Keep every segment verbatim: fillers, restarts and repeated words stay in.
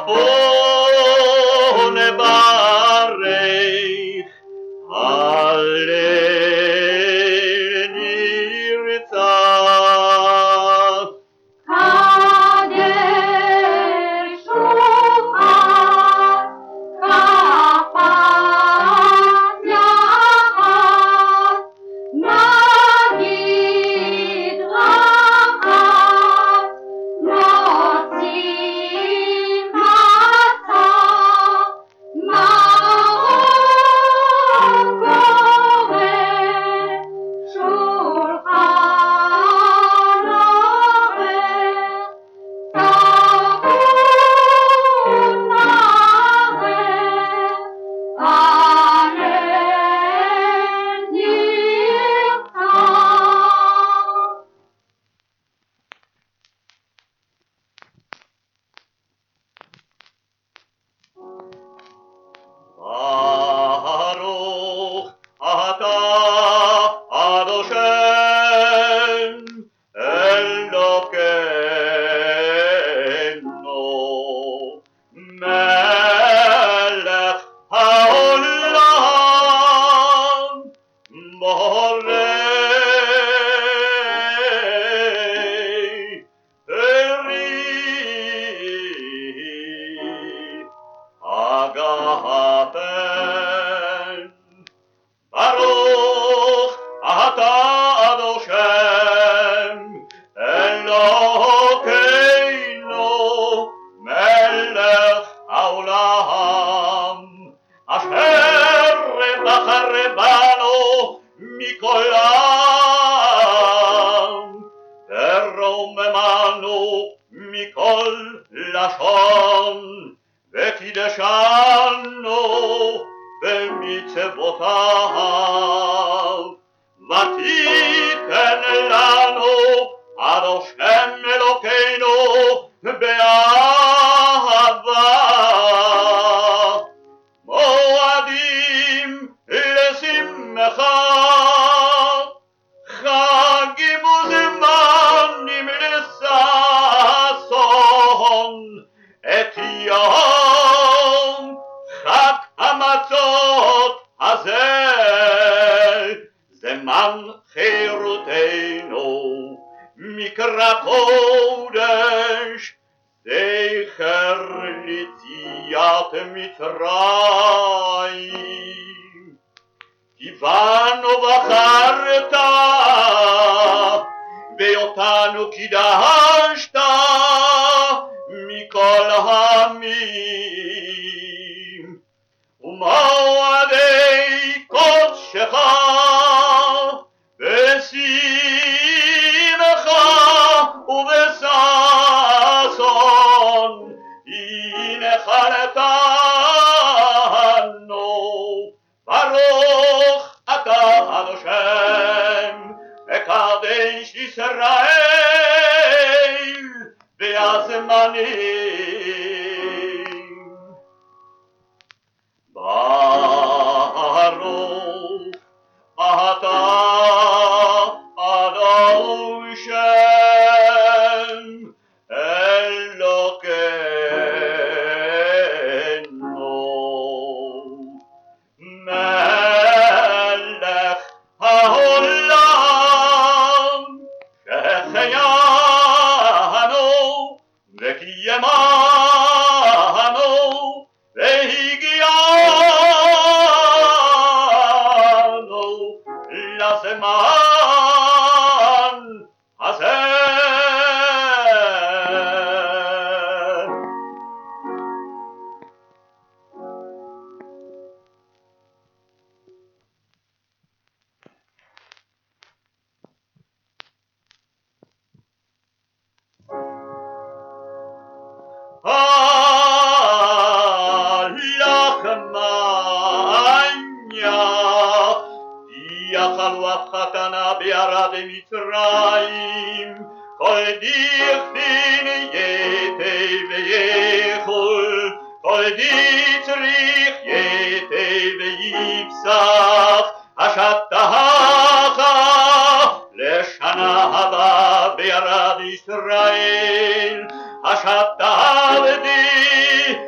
בוא נברך הלל נרצח. קדש שוחה כפת יחד נגיד רחב נוציא מצה מעון גורם שולחן ערב טעות מערב הלל נרצח. ברוך אתה אדושם אלוקינו מלך העולם בורא פרי הגפן. ברוך אתה אדושם אלוקינו מלך העולם אשר בחר בנו מכל עם ורוממנו מכל לשון וקידשנו במצוותיו ותיתן לנו אדושם אלוקינו באהבה מועדים לשמחה חגים וזמנים לששון את יום חג המצות הזה זמן חירותנו מקרא קודש זכר ליציאת מצרים כי בנו בחרת ואותנו קידשת מכל העמים ומועדי קודשך בשמחה ובששון הנחלתנו. ברוך אתה אדושם מקדש ישראל והזמנים. ברוך אתה אדושם אלוקינו מלך העולם שהחיינו וקיימנו והגיענו לזמן הזה. יאכלו הפחתנה בערד מצרים כל דכפין יתה ויכול כל דצריך יתה ויפסח השטחה לשנה הבאה בערד ישראל השתה עבדי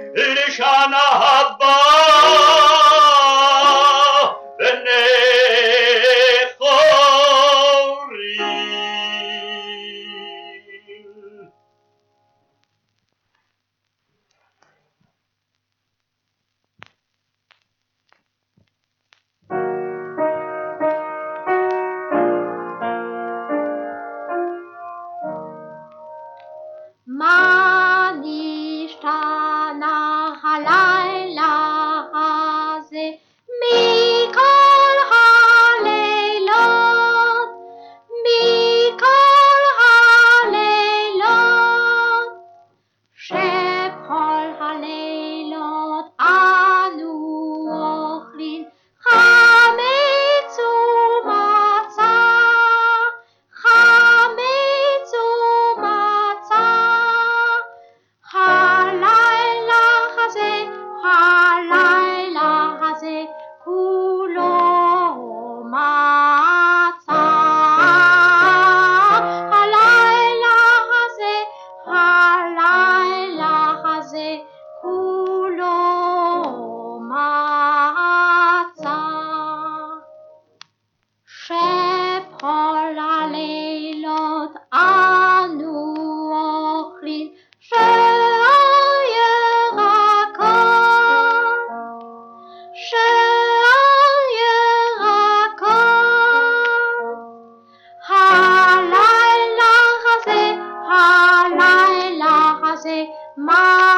Bye.